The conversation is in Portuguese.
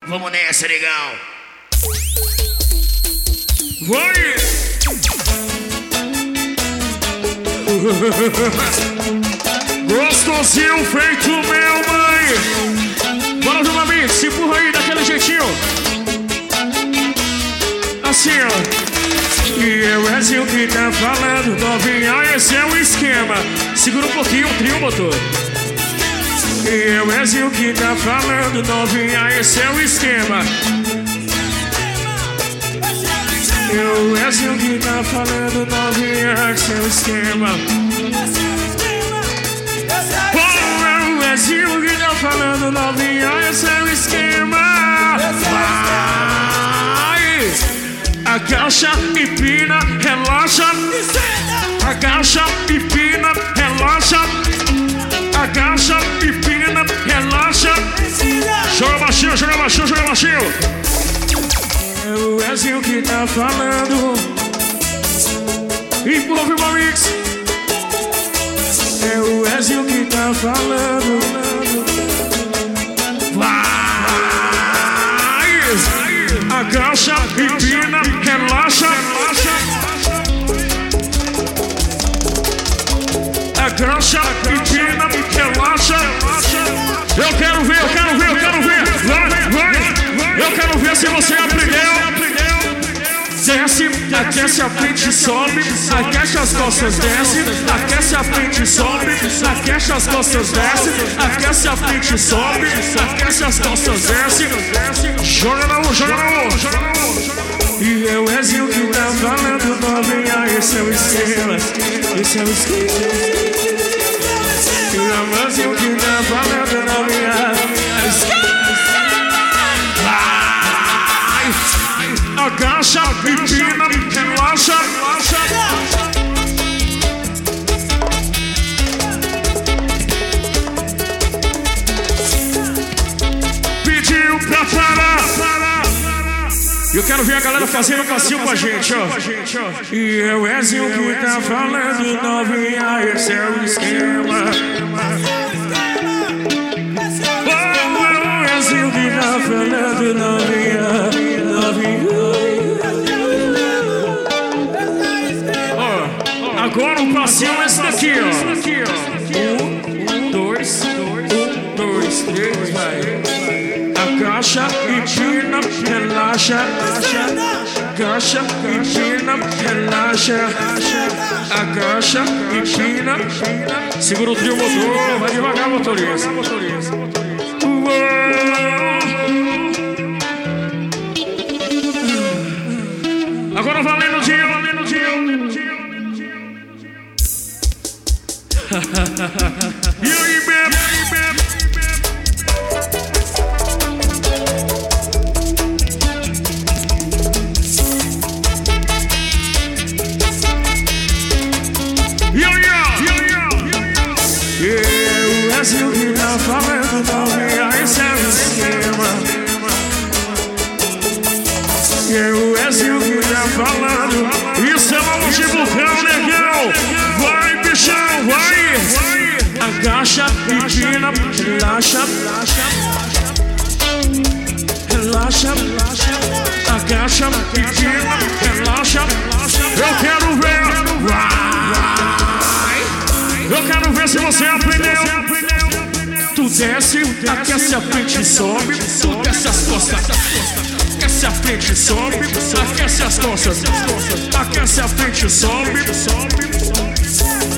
Vamos nessa, legal. Vai! Gostosinho feito meu, mãe. Bora novamente, se empurra aí daquele jeitinho. Assim, ó. E eu Ezinho que tá falando, novinha, esse é o esquema. Segura um pouquinho, o trio motor. E eu Ezinho que tá falando, novinha, esse é o esquema. Eu Ezinho que tá falando, novinha, esse é o esquema. Oh, eu Ezinho que tá falando, novinha, esse é o esquema. Vai! Agacha, empina, relaxa. Agacha, empina, relaxa. Agacha, empina, relaxa. Joga baixinho, joga baixinho, joga baixinho. É o Ezinho que tá falando. Envolve o Maurício. É o Ezinho que tá falando. Vai! Agacha, empina, relaxa. Agacha, empina, relaxa. Eu quero ver, eu quero ver, eu quero ver. Vai! Eu quero ver se você aprendeu. Desce, aquece a frente, sobe. Aquece as costas, desce. Aquece a frente, sobe. Aquece as costas, desce. Aquece a frente, sobe. Aquece as costas, desce. Joga na mão, joga na mão, joga na mão. E eu Ezinho que tá falando, novinha, esse é o esquema. Esse é o esquema. E eu Ezinho que tá falando, novinha, esquema. Agacha, empina, relaxa. Pediu pra parar. Eu quero ver a galera fazendo passinho com a gente, ó. E é o Ezinho que tá falando, novinha, esse é o esquema. Oh, é o Ezinho que tá falando, novinha, novinha. Agora o passinho é esse daqui, ó. 1, 2, 3, vai. Agacha, empina, relaxa. Agacha, empina, relaxa. Agacha, empina. Segura o trio motor, vai devagar, motorista. Agora valendo o dia, valendo o dia. E aí, bebe, E o Ezinho que tá falando, novinha, esse é o esquema. E o Ezinho que tá falando, isso é uma multibucão, legal. Vai, bichão, vai. Agacha, empina, relaxa. Relaxa. Agacha, empina, relaxa. Eu quero ver. Eu quero ver se você aprendeu. Tu desce, aquece a frente e sobe. Tu desce as costas, aquece a frente e sobe. Aquece as costas, aquece a frente e sobe.